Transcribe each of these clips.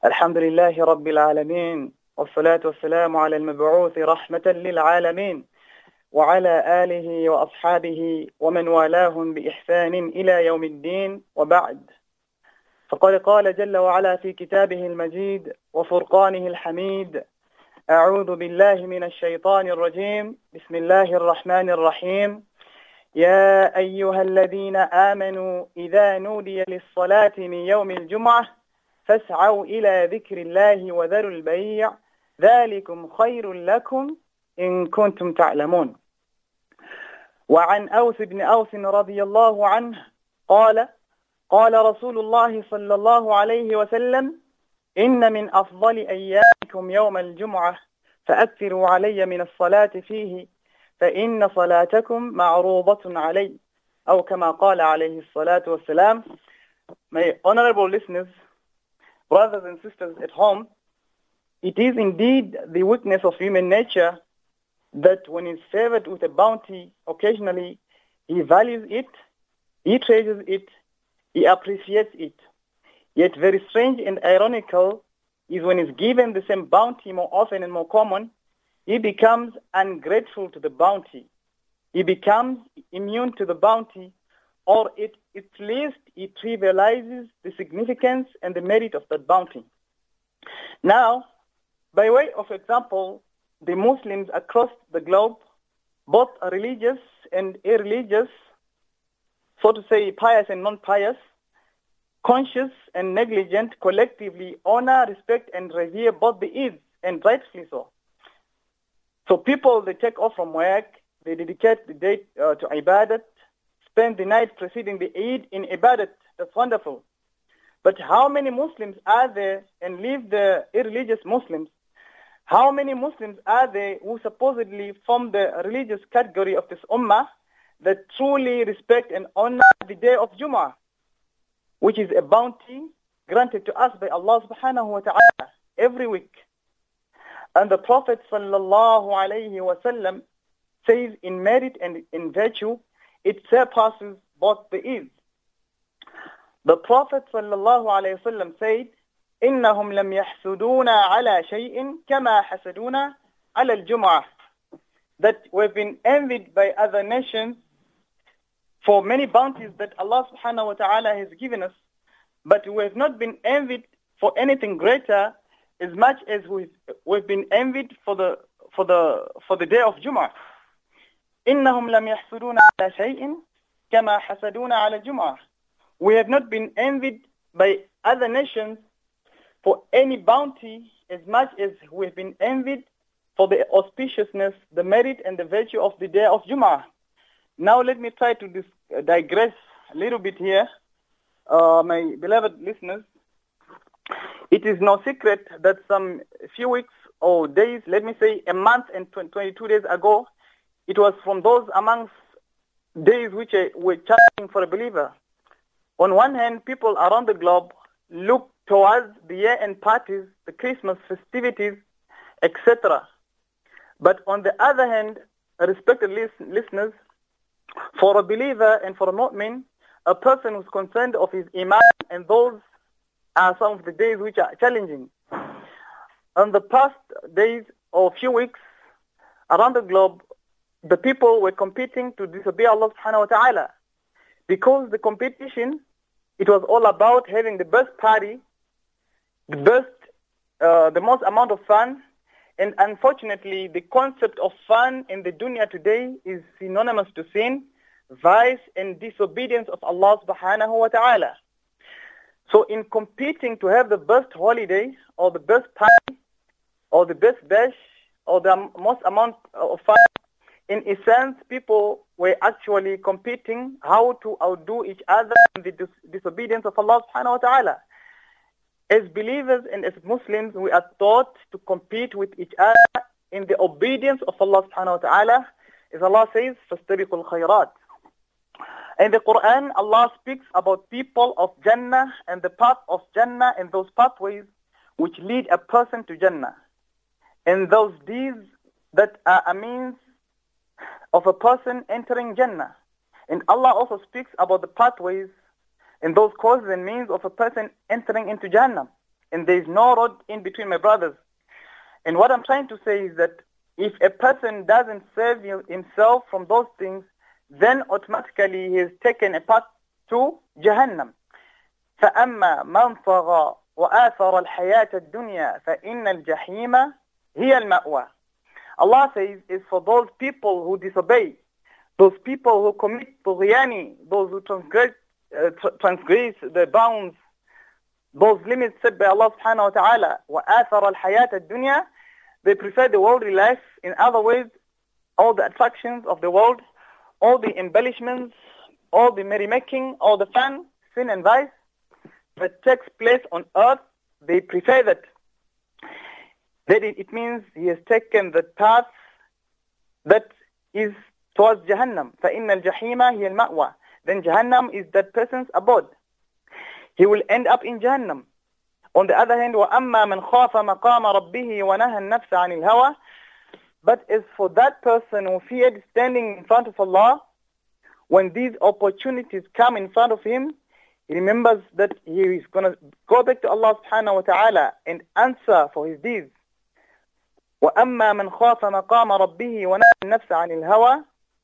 الحمد لله رب العالمين والصلاة والسلام على المبعوث رحمة للعالمين وعلى آله وأصحابه ومن والاهم بإحسان إلى يوم الدين وبعد. فقد قال جل وعلا في كتابه المجيد وفرقانه الحميد: أعوذ بالله من الشيطان الرجيم، بسم الله الرحمن الرحيم. يا أيها الذين آمنوا إذا نودي للصلاة من يوم الجمعة فاسعوا إلى ذكر الله وذروا البيع ذلكم خير لكم إن كنتم تعلمون. وعن أوس بن أوس رضي الله عنه قال: قال رسول الله صلى الله عليه وسلم: إن من أفضل أيامكم يوم الجمعة فأكثروا علي من الصلاة فيه فإن صلاتكم معروضة علي، أو كما قال عليه الصلاة والسلام. My honorable listeners, brothers and sisters at home, it is indeed the weakness of human nature that when he's favored with a bounty, occasionally he values it, he treasures it, he appreciates it. Yet very strange and ironical is when he's given the same bounty more often and more common, he becomes ungrateful to the bounty. He becomes immune to the bounty, or at least he trivializes the significance and the merit of that bounty. Now, by way of example, the Muslims across the globe, both religious and irreligious, so to say pious and non-pious, conscious and negligent, collectively honor, respect and revere both the Eid, and rightfully so. So people, they take off from work, they dedicate the day to ibadat, spend the night preceding the Eid in ibadat. That's wonderful. But how many Muslims are there, and leave the irreligious Muslims, how many Muslims are there who supposedly form the religious category of this ummah that truly respect and honor the day of Jum'ah, which is a bounty granted to us by Allah subhanahu wa ta'ala every week? And the Prophet sallallahu alayhi wa sallam says in merit and in virtue, it surpasses both the Eid. The Prophet sallallahu alayhi wa sallam said, إنهم لم يحسدونا على شيء كما حسدونا على الجمعة, that we've been envied by other nations for many bounties that Allah subhanahu wa ta'ala has given us, but we have not been envied for anything greater as much as we've been envied for the day of Jum'ah. إنهم لم يحسدونا على شيء كما حسدونا على الجمعة. We have not been envied by other nations for any bounty as much as we've been envied for the auspiciousness, the merit and the virtue of the day of Jum'ah. Now let me try to digress a little bit here. My beloved listeners, it is no secret that some few weeks or days, let me say a month and 22 days ago, it was from those amongst days which were challenging for a believer. On one hand, people around the globe look towards the year-end parties, the Christmas festivities, etc. But on the other hand, respected listeners, for a believer and for a mu'min, a person who's concerned of his iman, and those are some of the days which are challenging. On the past days or few weeks around the globe, the people were competing to disobey Allah subhanahu wa ta'ala. Because the competition, it was all about having the best party, the most amount of fun, and unfortunately the concept of fun in the dunya today is synonymous to sin, vice and disobedience of Allah subhanahu wa ta'ala. So in competing to have the best holiday or the best party or the best bash or the most amount of fun, in essence, people were actually competing how to outdo each other in the disobedience of Allah subhanahu wa ta'ala. As believers and as Muslims, we are taught to compete with each other in the obedience of Allah subhanahu wa ta'ala. As Allah says, فَاسْتَبِقُوا الْخَيْرَاتِ. In the Quran, Allah speaks about people of Jannah and the path of Jannah and those pathways which lead a person to Jannah. And those deeds that are a means of a person entering Jannah. And Allah also speaks about the pathways and those causes and means of a person entering into Jahannam. and there is no road in between, my brothers. And what I'm trying to say is that if a person doesn't save himself from those things, then automatically he is taken a path to Jahannam. فأما من طغى وآثر الحياة الدنيا فإن الجحيم هي المأوى. Allah says is for those people who disobey, those people who commit طغيان, those who transgress the bounds, those limits set by Allah subhanahu wa ta'ala. وآثر الحياة الدنيا, they prefer the worldly life. In other words, all the attractions of the world, all the embellishments, all the merrymaking, all the fun, sin and vice that takes place on earth, they prefer that. That it means he has taken the path that is towards Jahannam. فَإِنَّ الْجَحِيمَ هِيَ الْمَأْوَى. Then Jahannam is that person's abode. He will end up in Jahannam. On the other hand, وَأَمَّا مَنْ خَافَ مَقَامَ رَبِّهِ وَنَهَى النَّفْسَ عَنِ الْهَوَى. But as for that person who feared standing in front of Allah, when these opportunities come in front of him, he remembers that he is going to go back to Allah subhanahu wa ta'ala and answer for his deeds. وَأَمَّا مَنْ خَافَ مَقَامَ رَبِّهِ وَنَهَى النَّفْسَ عَنِ الْهَوَى.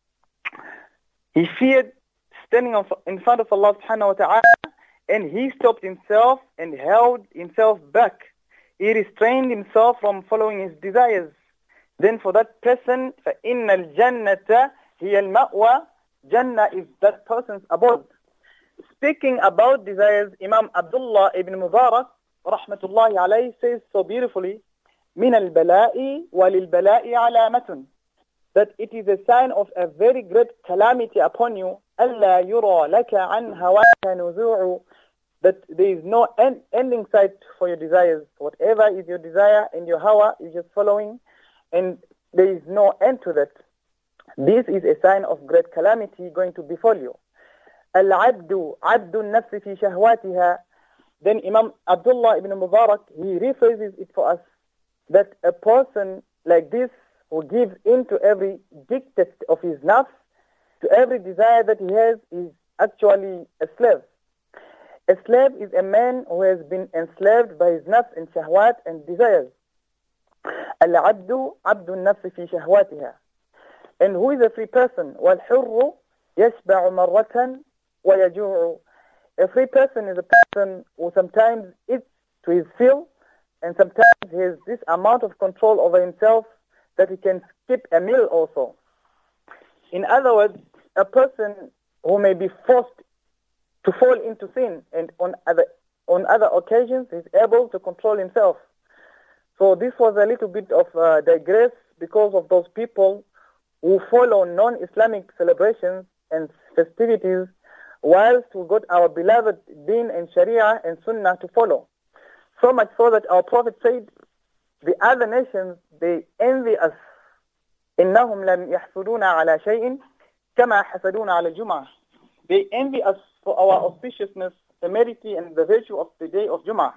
He feared standing in front of Allah subhanahu wa ta'ala, and he stopped himself and held himself back. He restrained himself from following his desires. Then for that person, فَإِنَّ الْجَنَّةَ هِيَ الْمَأْوَى. Jannah is that person's abode. Speaking about desires, Imam Abdullah ibn Mubarak, rahmatullahi alayhi, says so beautifully, مِنَ الْبَلَاءِ وَلِلْبَلَاءِ عَلَامَةٌ. That it is a sign of a very great calamity upon you, أَلَّا يُرَى لَكَ عَنْ هَوَاكَ نُزُوعُ. That there is no ending sight for your desires. Whatever is your desire and your hawa is just following, and there is no end to that. This is a sign of great calamity going to befall you. Al-abdu, abdu nafsi fi shahwatiha. Then Imam Abdullah ibn Mubarak, he rephrases it for us, that a person like this who gives in to every dictate of his nafs, to every desire that he has, is actually a slave. A slave is a man who has been enslaved by his nafs and shahwat and desires. Al-abdu, abdu nafsi fi shahwatiha. And who is a free person? وَالْحُرُّ يَشْبَعُ مَرَّةً وَيَجُوعُ. A free person is a person who sometimes eats to his fill, and sometimes he has this amount of control over himself that he can skip a meal also. In other words, a person who may be forced to fall into sin, and on other occasions he's able to control himself. So this was a little bit of digress because of those people who follow non-Islamic celebrations and festivities, whilst we got our beloved Deen and Sharia and Sunnah to follow. So much so that our Prophet said, the other nations, they envy us. إِنَّهُمْ لَمْ يَحْسُدُونَ عَلَى شَيْءٍ كَمَا حَسَدُونَ عَلى الْجُمْعَةِ. They envy us for our auspiciousness, severity, and the virtue of the day of Jum'ah.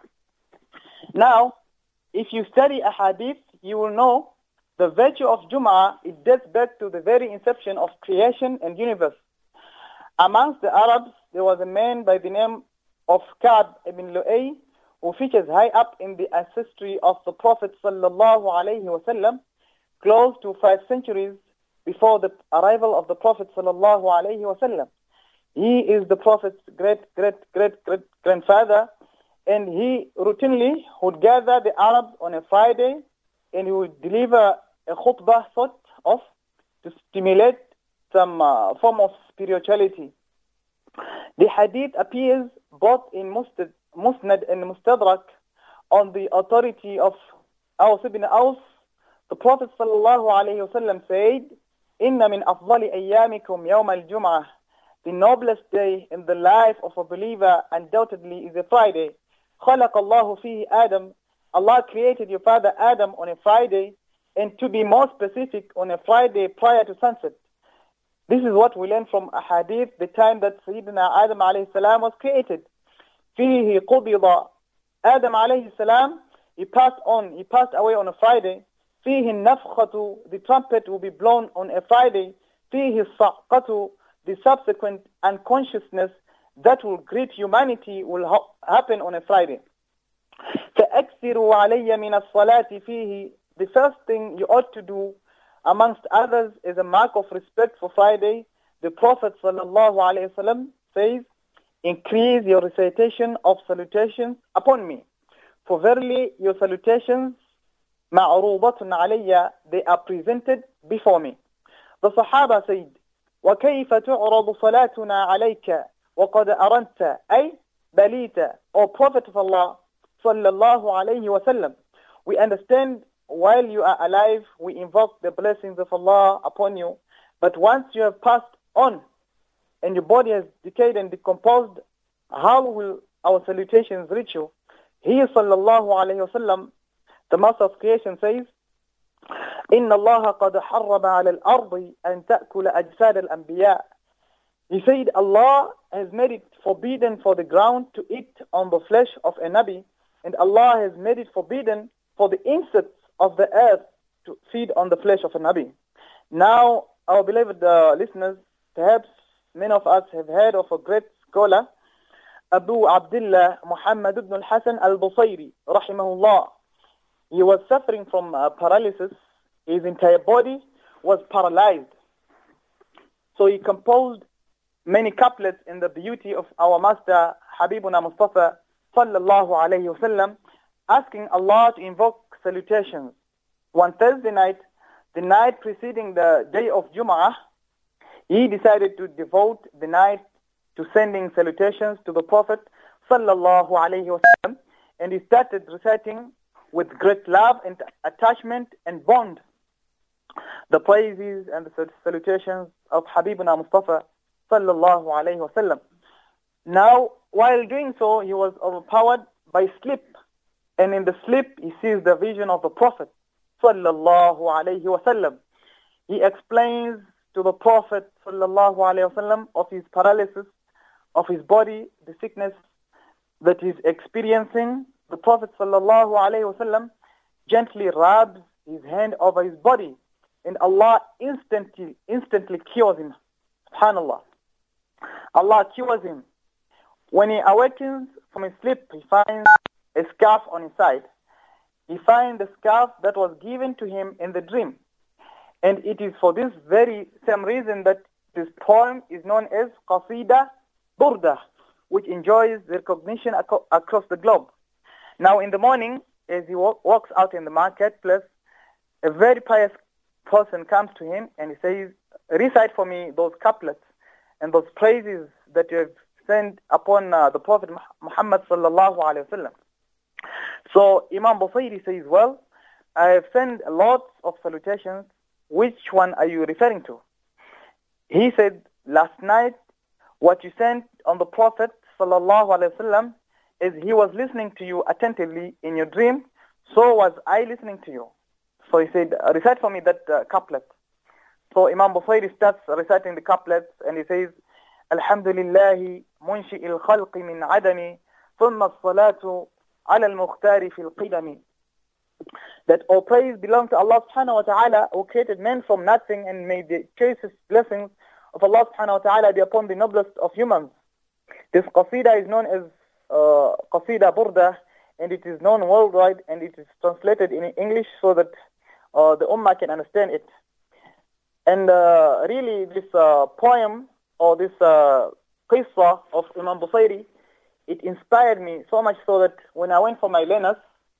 Now, if you study a hadith, you will know the virtue of Jum'ah, it dates back to the very inception of creation and universe. Amongst the Arabs, there was a man by the name of Ka'b ibn Lu'ay, who features high up in the ancestry of the Prophet sallallahu alayhi wasallam, close to 5 centuries before the arrival of the Prophet sallallahu alayhi wasallam. He is the Prophet's great-great-great-great-grandfather, and he routinely would gather the Arabs on a Friday, and he would deliver a khutbah sort of to stimulate some form of spirituality. The hadith appears both in Musnad and Mustadrak on the authority of Aws ibn Aws. The Prophet sallallahu alayhi wasallam said, إِنَّ مِنْ أَفْضَلِ أَيَّامِكُمْ يَوْمَ الْجُمْعَةِ. The noblest day in the life of a believer undoubtedly is a Friday. خَلَقَ اللَّهُ فِيهِ Adam. Allah created your father Adam on a Friday, and to be more specific, on a Friday prior to sunset. This is what we learn from a hadith, the time that Sayyidina Adam alayhi salam was created. فِيهِ قُبِضَ. Adam alayhi salam, he passed away on a Friday. فِيهِ النَّفْخَةُ. The trumpet will be blown on a Friday. فِيهِ الصَّعْقَةُ. The subsequent unconsciousness that will greet humanity will happen on a Friday. فأكثروا علي من الصلاة فيه. The first thing you ought to do amongst others is a mark of respect for Friday. The Prophet ﷺ says, increase your recitation of salutations upon me. For verily your salutations مَعْرُوضَةٌ عَلَيَّ, they are presented before me. The Sahaba said, وَكَيْفَ تُعْرَضُ صَلَاتُنَا عَلَيْكَ وَقَدْ أَرَنْتَ أي بَلِيتَ. O Prophet of Allah sallallahu alayhi wa sallam, we understand while you are alive we invoke the blessings of Allah upon you, but once you have passed on and your body has decayed and decomposed, how will our salutations reach you? He sallallahu alayhi wa sallam, the Master of Creation, says, إِنَّ اللَّهَ قَدْ حَرَّمَ عَلَى الْأَرْضِ أَن تَأْكُلَ أَجْسَادَ الْأَنْبِيَاءِ. He said Allah has made it forbidden for the ground to eat on the flesh of a Nabi, and Allah has made it forbidden for the insects of the earth to feed on the flesh of a Nabi. Now, our beloved listeners, perhaps many of us have heard of a great scholar, Abu Abdullah Muhammad ibn al-Hasan al-Busayri, rahimahullah. He was suffering from paralysis. His entire body was paralyzed. So he composed many couplets in the beauty of our master Habibuna Mustafa sallallahu alayhi wa sallam, asking Allah to invoke salutations. One Thursday night, the night preceding the day of Jum'ah, he decided to devote the night to sending salutations to the Prophet sallallahu alayhi wa sallam, and he started reciting with great love and attachment and bond the praises and the salutations of Habibuna Mustafa sallallahu alayhi wa sallam. Now, while doing so, he was overpowered by sleep, and in the sleep he sees the vision of the Prophet sallallahu alayhi wa sallam. He explains to the Prophet sallallahu alayhi wa sallam of his paralysis of his body, the sickness that he's experiencing. The Prophet sallallahu alayhi wa sallam gently rubs his hand over his body, and Allah instantly cures him. SubhanAllah. Allah cures him. When he awakens from his sleep, he finds a scarf on his side. He finds the scarf that was given to him in the dream. And it is for this very same reason that this poem is known as Qasida Burda, which enjoys recognition across the globe. Now in the morning, as he walks out in the marketplace, a very pious person comes to him and he says, recite for me those couplets and those praises that you have sent upon the Prophet Muhammad sallallahu alayhi wa sallam. So Imam Busayri says, well, I have sent lots of salutations. Which one are you referring to? He said, last night, what you sent on the Prophet sallallahu alayhi wa sallam is he was listening to you attentively in your dream, so was I listening to you. So he said, recite for me that couplet. So Imam Busayri starts reciting the couplets and he says, Alhamdulillahi munshi al-khalqi min adami thumma as-salatu ala al-mukhtar fi al-qidami. That all praise belongs to Allah subhanahu wa ta'ala, who created men from nothing and made the choicest blessings of Allah subhanahu wa ta'ala be upon the noblest of humans. This qasida is known as Qasida Burda, and it is known worldwide, and it is translated in English so that the ummah can understand it. And really this poem or this qissa of Imam Busayri, it inspired me so much so that when I went for my learners,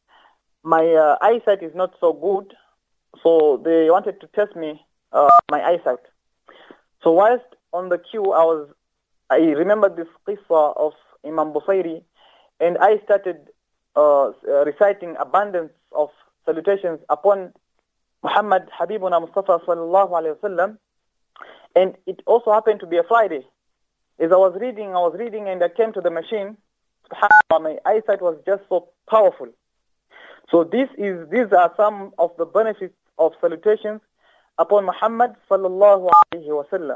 my eyesight is not so good, so they wanted to test me my eyesight. So whilst on the queue, I remembered this qissa of Imam Busayri, and I started reciting abundance of salutations upon Muhammad Habibuna Mustafa sallallahu alayhi wa sallam, and it also happened to be a Friday. As I was reading, and I came to the machine. SubhanAllah, my eyesight was just so powerful. So these are some of the benefits of salutations upon Muhammad sallallahu alayhi wa sallam.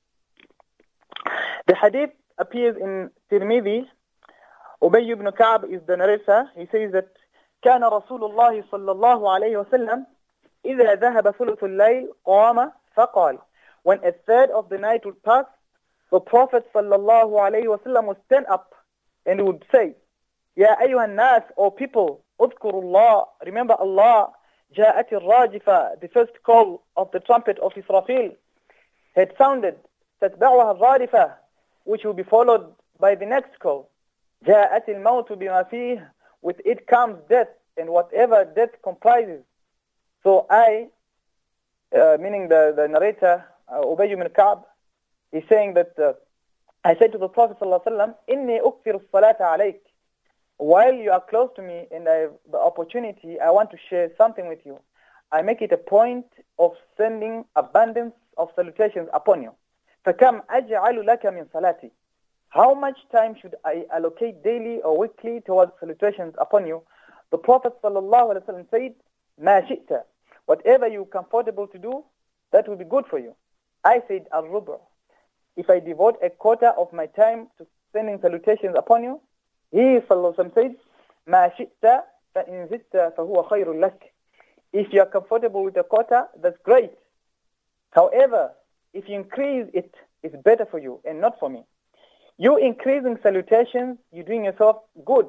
The hadith appears in Tirmidhi. Ubay ibn Ka'b is the narrator. He says that كان رسول الله صلى الله عليه وسلم إذا ذهب ثلث الليل قام فقال. When a third of the night would pass, the Prophet sallallahu alayhi wa sallam would stand up and would say, يا أيها الناس, O people, اذكروا الله, remember Allah. جاءت الراجفة, the first call of the trumpet of Israfil had sounded. تتبعها الرادفة, which will be followed by the next call. جاءت الموت بما فيه, with it comes death and whatever death comprises. So I, meaning the narrator, Ubay ibn Ka'b, is saying that I said to the Prophet ﷺ, إِنِّي أُكْثِرُ الصَّلَاةَ عَلَيْكَ. While you are close to me and I have the opportunity, I want to share something with you. I make it a point of sending abundance of salutations upon you. فَكَمْ أَجْعَلُ لَكَ مِنْ صَلَاتِي. How much time should I allocate daily or weekly towards salutations upon you? The Prophet ﷺ said, مَا شِئْتَ. Whatever you are comfortable to do, that will be good for you. I said, al-rubu'. If I devote a quarter of my time to sending salutations upon you, he ﷺ said, مَا شِئْتَ فَإِنْ زِدْتَ فَهُوَ خَيْرٌ لَكَ. If you are comfortable with a quarter, that's great. However, if you increase it, it's better for you and not for me. You increasing salutations, you're doing yourself good.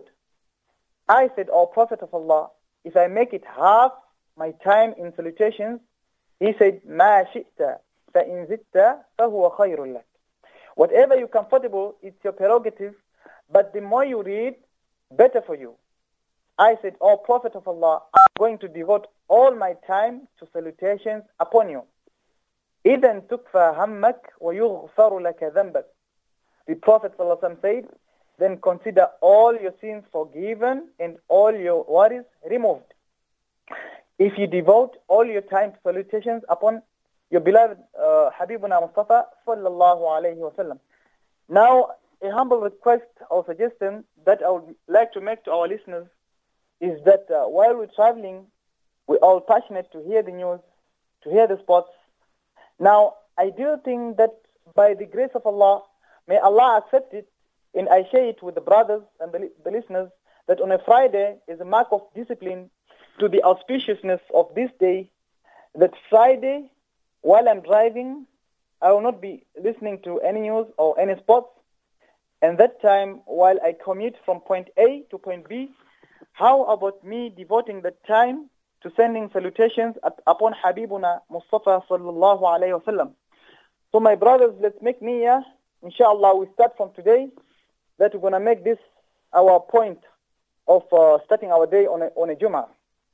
I said, O Prophet of Allah, if I make it half my time in salutations, he said, مَا شِئْتَ فَإِنْ زِدْتَ فَهُوَ خَيْرٌ لَكَ. Whatever you're comfortable, it's your prerogative, but the more you read, better for you. I said, O Prophet of Allah, I'm going to devote all my time to salutations upon you. إِذَنْ تُكْفَى هَمَّكْ وَيُغْفَرُ لَكَ ذَنْبَكْ. The Prophet ﷺ said, then consider all your sins forgiven and all your worries removed. If you devote all your time to salutations upon your beloved Habibuna Mustafa sallallahu alayhi wa sallam. Now, a humble request or suggestion that I would like to make to our listeners is that while we're traveling, we're all passionate to hear the news, to hear the sports. Now, I do think that by the grace of Allah, may Allah accept it, and I share it with the brothers and the listeners, that on a Friday is a mark of discipline to the auspiciousness of this day, that Friday, while I'm driving, I will not be listening to any news or any sports. And that time, while I commute from point A to point B, how about me devoting the time to sending salutations upon Habibuna Mustafa sallallahu alayhi wa sallam? So my brothers, let's make niyyah. Inshallah, we start from today that we're going to make this our point of starting our day on a Jummah.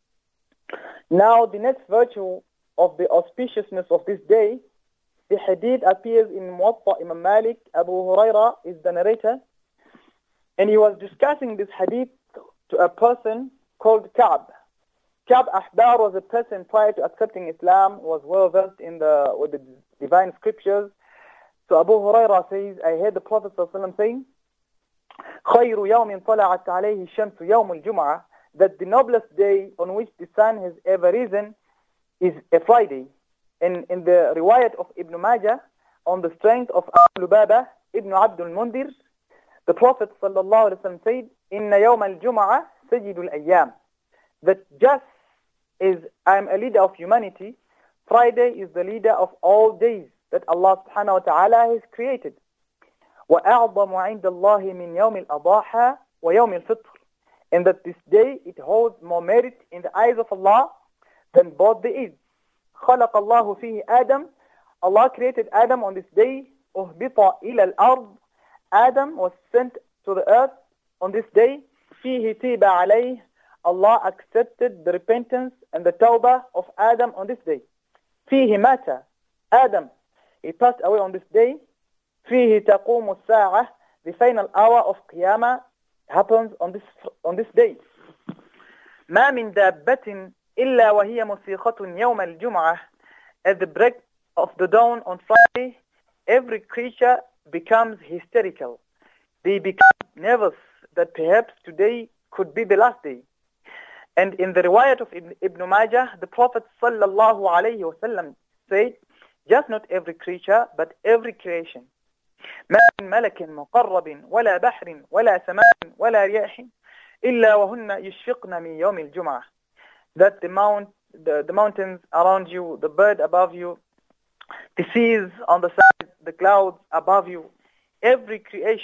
Now, the next virtue of the auspiciousness of this day, the hadith appears in Muwatta Imam Malik. Abu Huraira is the narrator, and he was discussing this hadith to a person called Ka'b. Ka'b Ahbar was a person prior to accepting Islam, was well versed with the divine scriptures. So Abu Huraira says, I heard the Prophet ﷺ saying, خَيْرُ يَوْمٍ طَلَعَتْ عَلَيْهِ الشَّمْسُ يَوْمُ الْجُمْعَةِ, that the noblest day on which the sun has ever risen is a Friday. And in the riwayat of Ibn Majah, on the strength of Abu Lubaba Ibn Abdul Mundir, the Prophet ﷺ said, إِنَّ يَوْمَ الْجُمْعَةِ سَجِدُ الْأَيَّامِ, that just as I am a leader of humanity, Friday is the leader of all days that Allah subhanahu wa ta'ala has created. وَأَعْظَمُ عِنْدَ اللَّهِ مِنْ يَوْمِ الْأَضَاحَى وَيَوْمِ الْفِطْرِ, and that this day it holds more merit in the eyes of Allah than both the Eid. خَلَقَ اللَّهُ فِيهِ Adam, Allah created Adam on this day. أُهْبِطَ إِلَى الْأَرْضِ, Adam was sent to the earth on this day. فِيهِ تِيبَ عَلَيْهِ, Allah accepted the repentance and the tawbah of Adam on this day. فِيهِ مَاتَ, Adam, he passed away on this day. فِيهِ تَقُومُ السَّاعَةِ, the final hour of Qiyamah happens on this day. مَا مِن دَابَّةٍ إِلَّا وَهِيَ مُسِيقَةٌ يَوْمَ الْجُمْعَةِ, at the break of the dawn on Friday, every creature becomes hysterical. They become nervous that perhaps today could be the last day. And in the riwayat of Ibn Majah, the Prophet sallallahu alayhi wa sallam said, just not every creature, but every creation. ما من ملك مقرب ولا بحر ولا سماء ولا رياح إلا وهن يشفقن من يوم الجمعة, that the mountains around you, the bird above you, the seas on the side, the clouds above you, every creation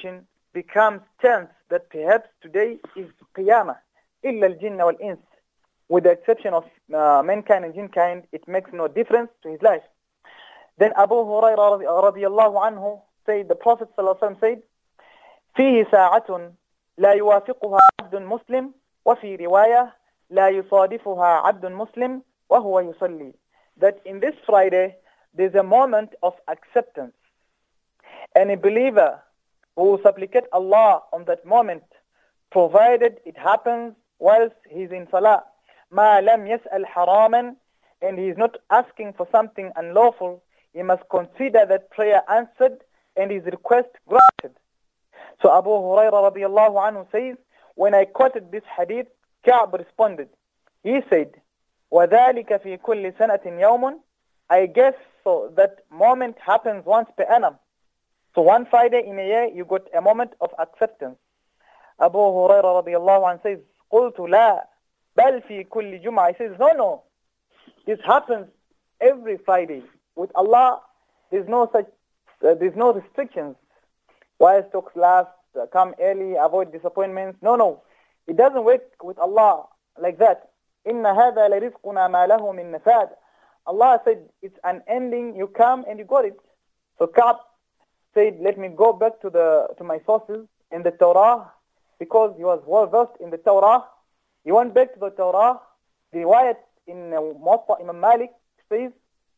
becomes tense that perhaps today is Qiyamah. إِلَّا الْجِنَّ وَالْإِنسِ. With the exception of mankind and jinkind, it makes no difference to his life. Then Abu Hurairah radiallahu anhu said, the Prophet sallallahu alaihi wasallam said, فِيهِ سَاعَةٌ لَا يُوافِقُهَا عَبْدٌ مُسْلِمٌ وَفِي رِوَايَةٍ لَا يُصَادِفُهَا عَبْدٌ مُسْلِمٌ وَهُوَ يُصَلِّي. That in this Friday, there's a moment of acceptance. And a believer who will supplicate Allah on that moment, provided it happens whilst he's in salah, مَا لَمْ يَسْأَلْ حَرَامًا, and he is not asking for something unlawful, he must consider that prayer answered and his request granted. So Abu Hurairah radiallahu anhu says, when I quoted this hadith, Ka'b responded. He said, وَذَلِكَ فِي كُلِّ سَنَةٍ يَوْمٌ. I guess so that moment happens once per annum. So one Friday in a year, you got a moment of acceptance. Abu Hurairah radiallahu anhu says, قُلْتُ لَا بَلْ فِي كُلِّ جُمْعَةٍ. He says, no. This happens every Friday. With Allah, there's no restrictions. Why stocks last, come early, avoid disappointments. No. It doesn't work with Allah like that. إِنَّ هَذَا لَرِزْقُنَا مَا لَهُ مِن نَفَادٍ. Allah said, it's unending, you come and you got it. So Ka'b said, let me go back to my sources in the Torah, because he was well versed in the Torah. He went back to the Torah. The riwayat in Muwatta Imam Malik says,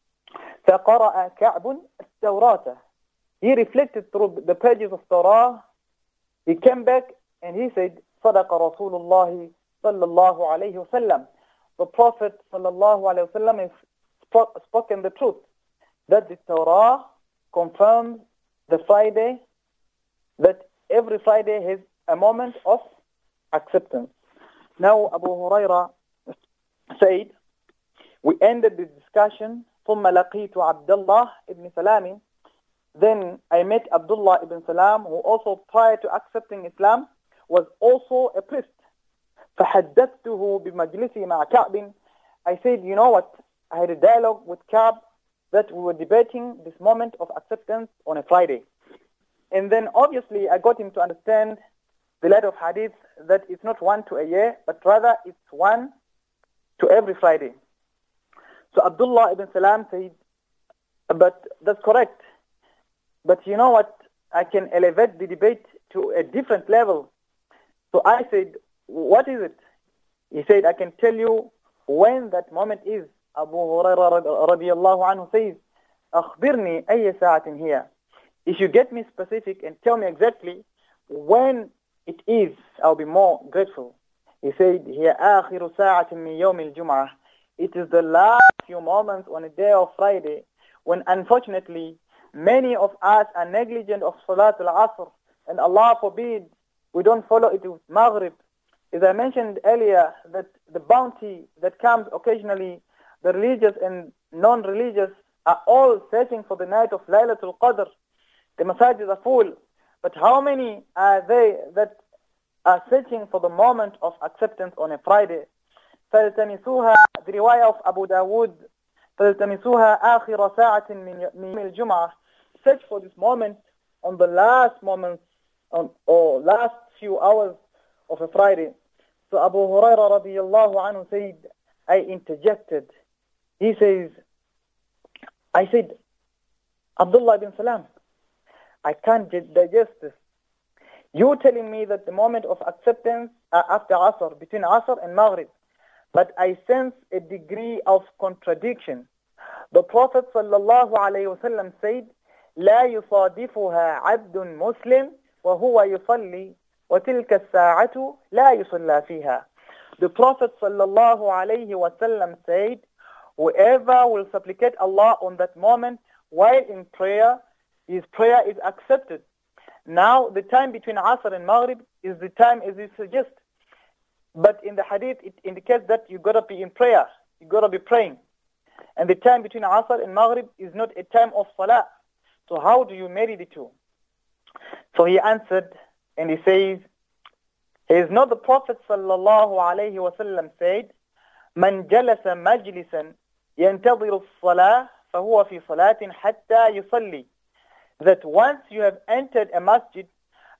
فَقَرَأَ كَعْبٌ التَّوْرَاةَ. He reflected through the pages of Torah. He came back and he said, صَدَقَ رَسُولُ اللَّهِ صَلَّى اللَّهُ عَلَيْهِ وسلم. The Prophet sallallahu alayhi wa sallam has spoken the truth, that the Torah confirms the Friday, that every Friday has a moment of acceptance. Now Abu Hurairah said, we ended the discussion, ثُمَّ لَقِيتُ عَبْدَ اللَّهِ ibn Salam. Then I met Abdullah ibn Salam, who also prior to accepting Islam was also a priest. فَحَدَّثْتُهُ بِمَجْلِسِي مَعَ كَعْبٍ. I said, you know what? I had a dialogue with Ka'b that we were debating this moment of acceptance on a Friday. And then obviously I got him to understand the letter of hadith that it's not one to a year, but rather it's one to every Friday. So Abdullah ibn Salam said, but that's correct. But you know what? I can elevate the debate to a different level. So I said, what is it? He said, I can tell you when that moment is. Abu Hurairah radiallahu anhu says, أخبرني أي ساعة هي. If you get me specific and tell me exactly when it is, I'll be more grateful. He said, هي آخر ساعة من يوم الجمعة. It is the last few moments on a day of Friday, when unfortunately many of us are negligent of Salat al-Asr, and Allah forbid we don't follow it with Maghrib. As I mentioned earlier, that the bounty that comes occasionally, the religious and non-religious are all searching for the night of Laylatul Qadr. The masajid are full. But how many are they that are searching for the moment of acceptance on a Friday? فَالْتَمِسُوهَا, the riwayah of Abu Dawood, فَالْتَمِسُوهَا آخِرَ سَاعَةٍ مِنْ الْجُمْعَةِ. Search for this moment on the last moments or last few hours of a Friday. So Abu Hurairah radiallahu anhu said, I interjected. He says, I said, Abdullah ibn Salam, I can't digest this. You telling me that the moment of acceptance are after Asr, between Asr and Maghrib. But I sense a degree of contradiction. The Prophet sallallahu alayhi wa sallam said, لا يصادفها عبد مسلم وهو يصلي وتلك الساعة لا يصلى فيها. The Prophet sallallahu alayhi wa sallam said, whoever will supplicate Allah on that moment while in prayer, his prayer is accepted. Now, the time between Asr and Maghrib is the time as you suggest. But in the hadith, it indicates that you got to be in prayer. You got to be praying. And the time between Asr and Maghrib is not a time of Salah. So how do you marry the two? So he answered, and he says, is not the Prophet sallallahu alayhi wa sallam said, من جلس مجلسا ينتظر الصلاة فهو في صلاة حتى يصلي. That once you have entered a masjid,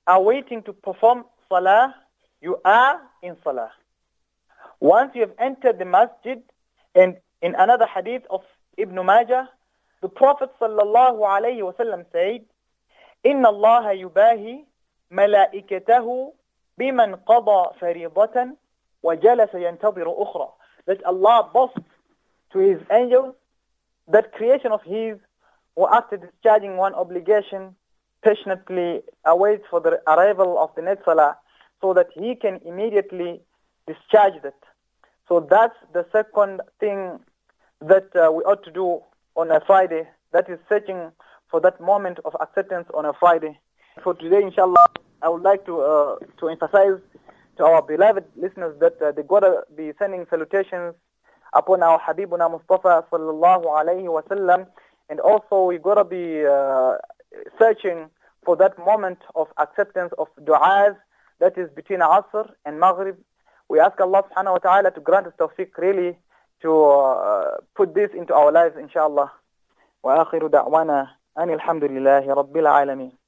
are waiting to perform salah, you are in salah. Once you have entered the masjid, and in another hadith of Ibn Majah, the Prophet sallallahu alayhi wa sallam said, إِنَّ اللَّهَ يُبَاهِي مَلَائِكَتَهُ بِمَنْ قَضَى فَرِيضَةً وَجَلَسَ يَنْتَظِرُ أُخْرَى. That Allah boasts to His angels, that creation of His, who after discharging one obligation, patiently awaits for the arrival of the next salah, so that He can immediately discharge that. So that's the second thing that we ought to do on a Friday, that is searching for that moment of acceptance on a Friday. For today, inshallah, I would like to emphasize to our beloved listeners that they gotta be sending salutations upon our Habibuna Mustafa sallallahu alayhi wa sallam, and also we gotta be searching for that moment of acceptance of du'as, that is between Asr and Maghrib. We ask Allah subhanahu wa ta'ala to grant us tawfiq really to put this into our lives, inshallah. Wa akhiru da'wana anil hamdulillahi rabbil alamin.